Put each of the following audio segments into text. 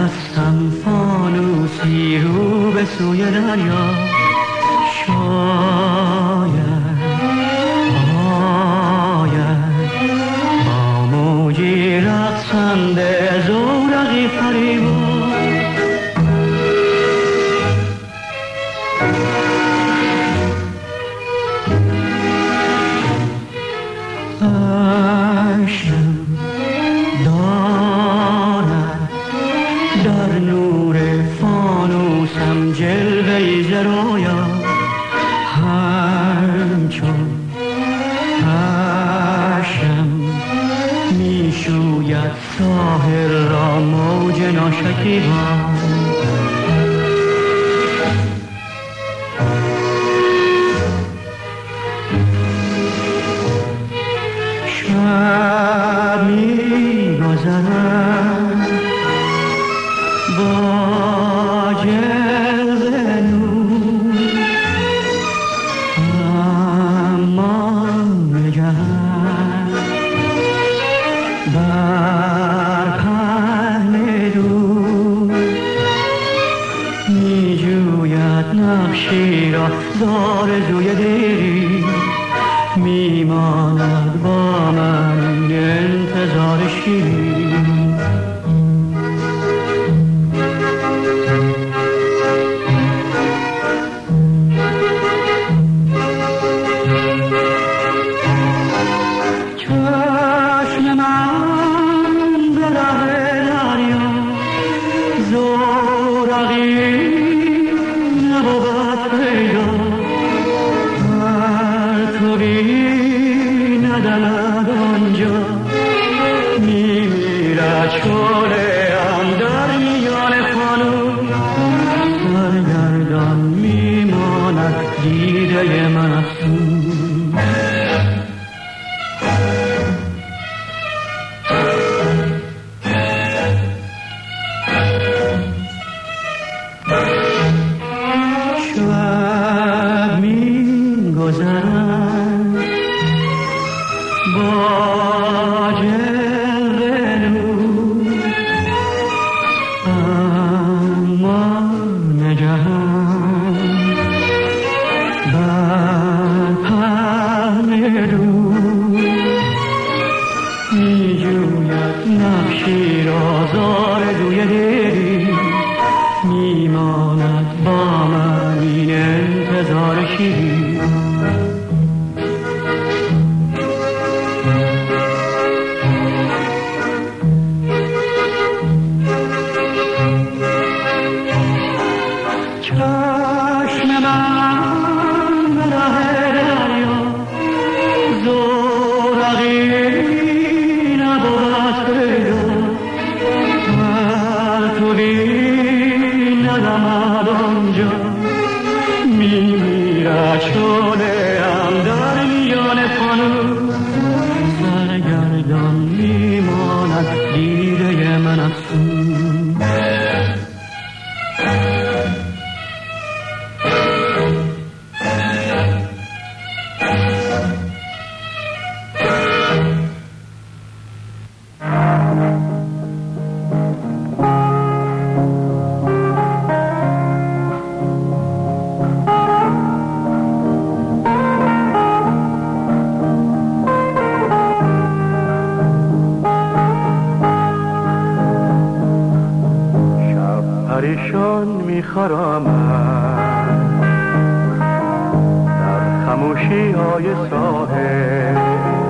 دستم فانوسی رو به سوی دریا، شاید آید با موجی رقصنده زورقی فریبا. عشقم دارد در نور فانوسم جلوه‌ای زرایا، همچون عشقم میشوید ساحل را موج ناشکیبا. شب می‌گذرد با جلوه نور، اما نگرد بر پهن دور، می‌جوید نقشی را زآرزوی دیری، میماند با من انتظار شیرین. چشم من به ره دریا زورقی نبود پیدا، ندمد آنجا میمیرد شعله‌ام در میان فانوس، سرگردان میماند دیده من افسوس. شب می‌گذرد با جلوه نور، اما نگهد بر پهن دور، می‌جوید نقشی را زآرزوی دیری، میماند با من این انتظار شیرین. چشم من به ره دریا زورقی نبود پیدا، پرتوی ندمد آنجا میمیرد شعله‌ام در میان فانوس، سرگردان میماند دیده من افسوس. پریشان می‌خرامم در خموشی‌های ساحل،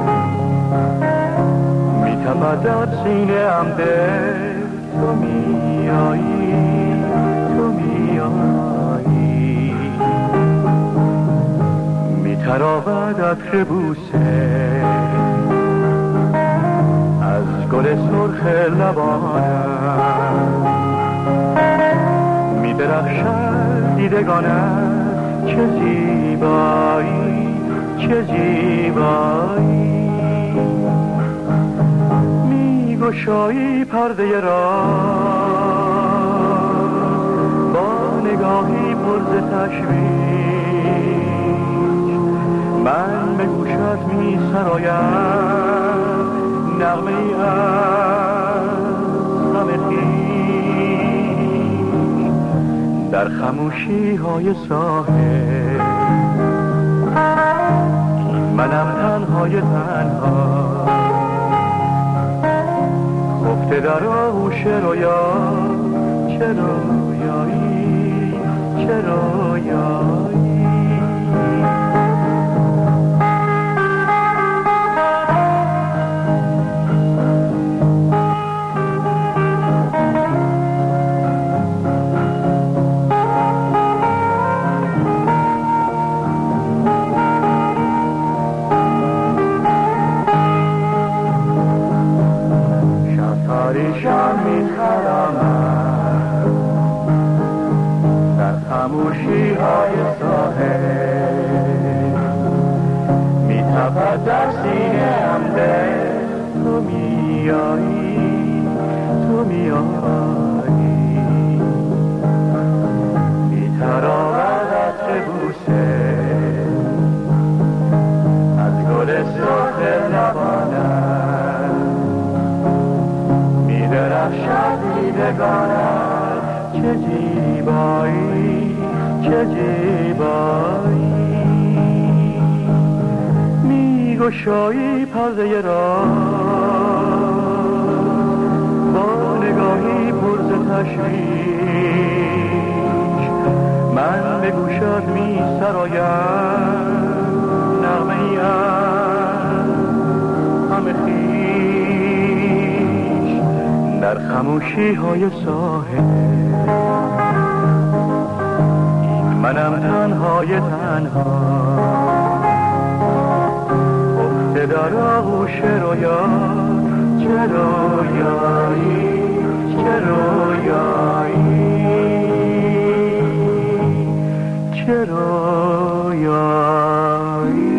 می‌تپد در سینه‌ام دل، تو میایی تو میایی، می‌تراود عطر بوسه از گل سرخ لبانم، می‌درخشد دیدگانت چه زیبایی چه زیبایی، می‌گشایی پرده راز با نگاهی پر ز تشویش، من به گوشت می‌سرایم نغمه‌ای از غم خویش. در خموشی های ساحل، منم تنهای تنها خفته در آغوش رویا. چه رویایی، چه رویایی. پریشان می‌خرامم در خموشی های ساحل، می‌تپد در سینه‌ام دل. تو میایی، تو میایی، می‌تراود عطر بوسه از گل سرخ لبانم، درخشد دیدگانم. چه زیبایی، چه زیبایی، میگشایی پرده راز با نگاهی پر ز تشویش. من به گوشت می‌سرایم نغمه‌ای از همه در خموشی های ساحل. منم تنهای تنها خفته در آغوش رویا. چه رویایی، چه رویایی، چه رویایی.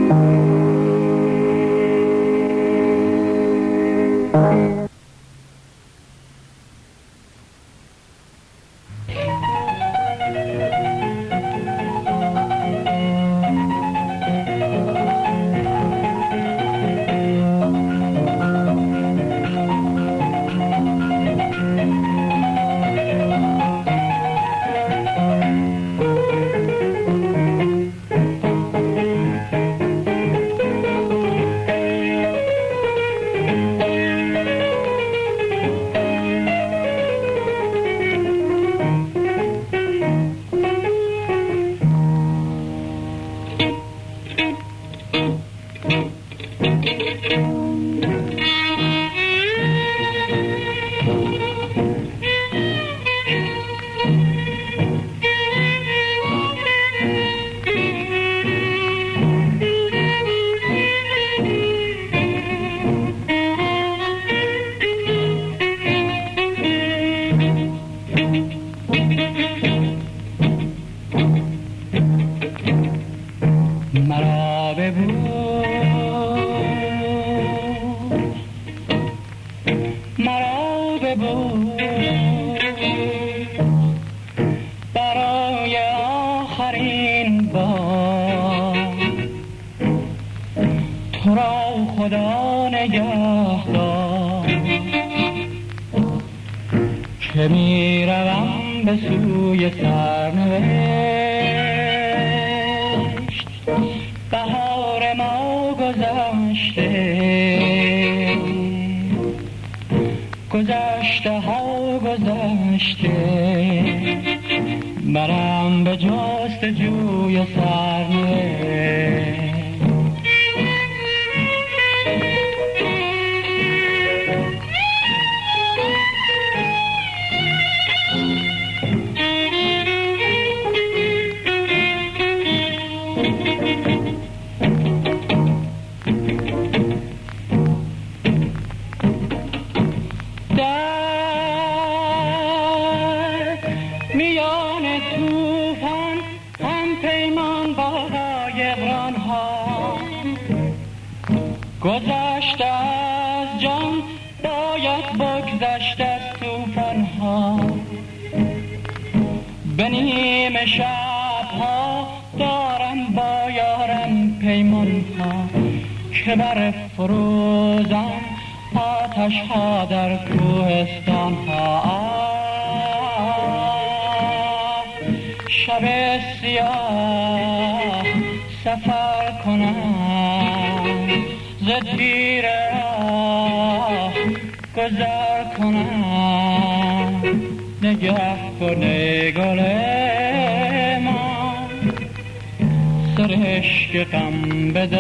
که می روم به سوی سرنوشت، بهار ما گذشته، گذشته ها گذشته، برم به جستجوی سرنوشت. گذشته از جان باید بگذشت از توفان ها، به نیمه شب ها دارم با یارم پیمان ها، که بر فروزم آتش ها در کوهستان ها. شب سیاه سفر کنم، ز تیر راه گذر کنم. نگه کنه گل من، سرشک غم به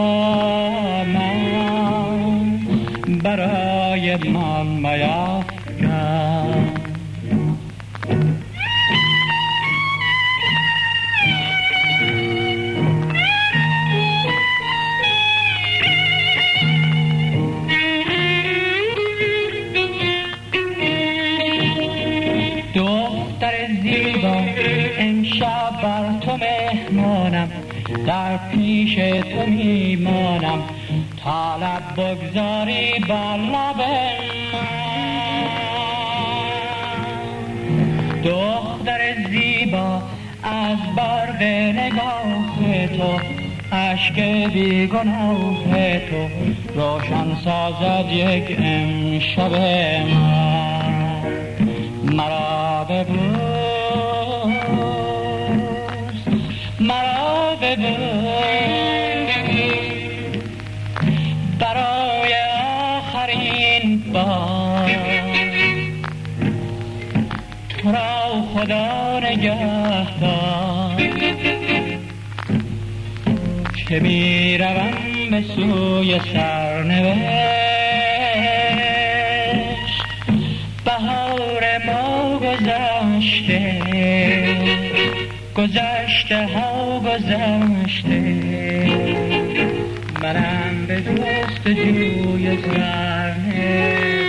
دامن، برای من میفکن. امشب بر تو مهمانم، در پیش تو میمانم، تا لب بگذاری بر لب من. دختر زیبا از برق نگاه تو، اشک بیگناه تو، روشن سازد یک امشب من. مرا ببوس، مرا ببوس، برای آخرین بار. تو را خدا نگهدار، که می روم به سوی سرنوشت. بهار ما گذشته، گذشته ها گذشته، منم به جستجوی سرنوشت.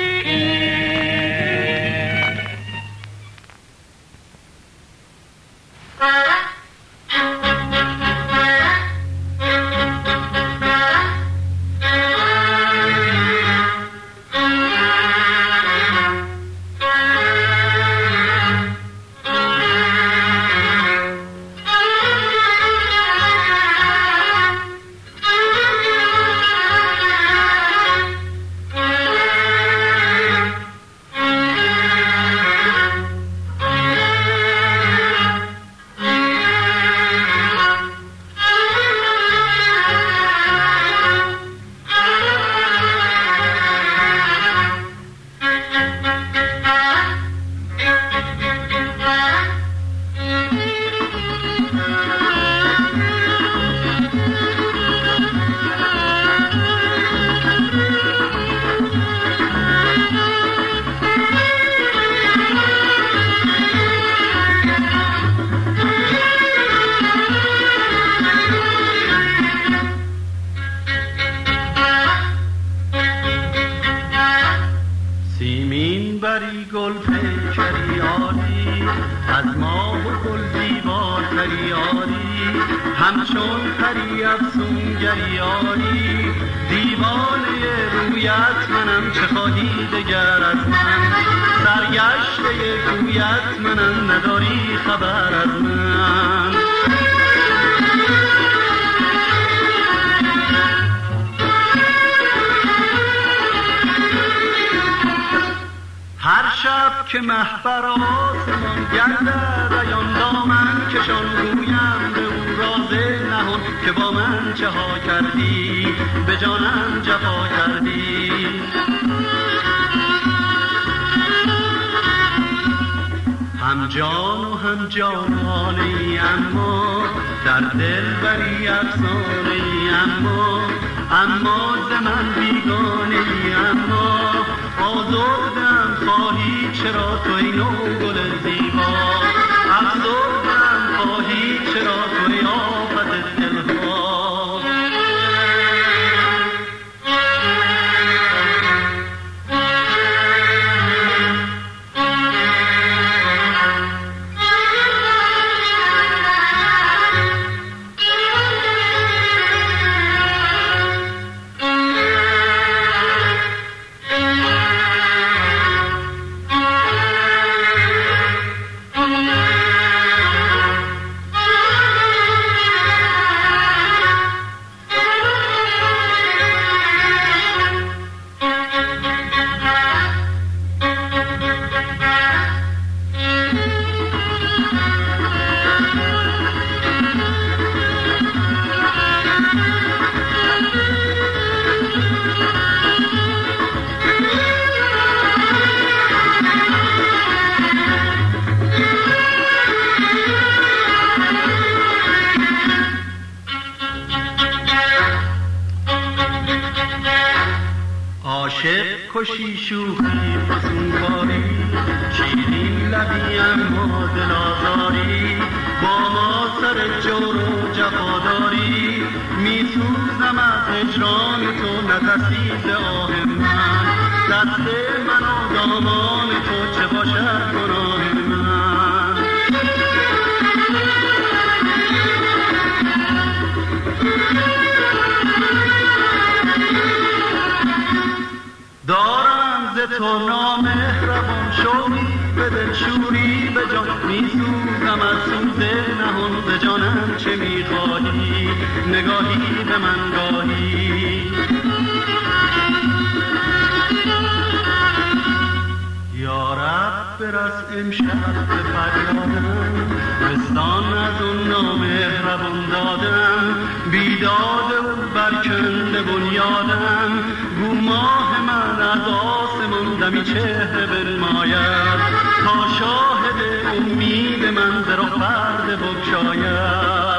همچون پری افسونگری آری، دیوانه رویت منم، چه خواهی دگر از من؟ سرگشته کویت منم، نداری خبر از من. هر شب که محبر آسمان گردد عیان دامن کشان، گویم به او راز نهان که با من چه ها کردی، به جانم جفا کردی. هم جان و هم جانانه، اما در دل بری افسانه، اما ز من بیگانه، اما آزردم خواهی چرا تو ای نوگل زیبا، افسردم خواهی چرا تو ای آفت دلها. خوشی شوخی فسونکاری، شیرین لبی اما دل آزاری، با ما سر جور و جفاداری، میسوزم از هجران تو نترسی ز آه من، دست من و دامان تو چه باشد گناه من. دارم ز تو نامهربان شوقی به دل شوری به جان، میسوزم از سوز نهان ز جانم چه میخواهی، نگاهی به من گاهی. یا رب برس امشب به فریادم، رستان از اون نامهربان دادم، بیداد او برکنده بنیادم، گو ماه من از آسمان دمی چهره بنماید، تا شاهد امید من ز رخ پرده بگشاید.